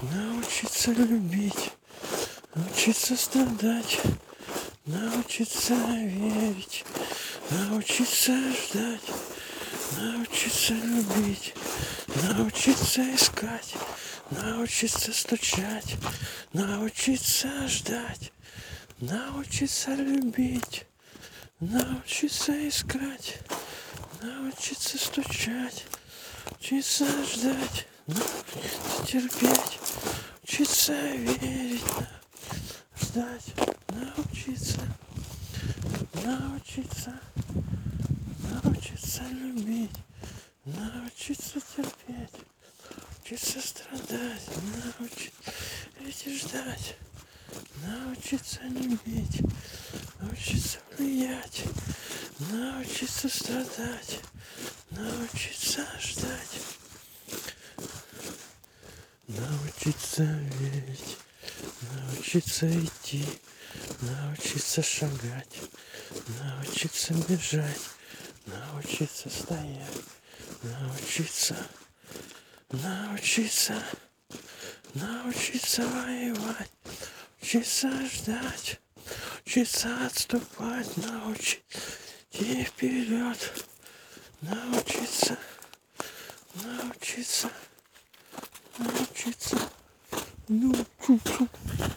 научиться любить, научиться страдать, научиться верить, научиться ждать, научиться любить, научиться искать, научиться стучать, научиться ждать, научиться любить, научиться искать, научиться стучать, учиться ждать, научиться терпеть, учиться верить, ждать, научиться, научиться, научиться любить, научиться терпеть, учиться страдать, научиться ждать, научиться любить, научиться влиять, научиться страдать, научиться ждать, научиться верить, научиться идти, научиться шагать, научиться бежать, научиться стоять, научиться, научиться, научиться воевать, учиться ждать, учиться отступать, научиться идти вперед, научиться, научиться, научиться, научиться.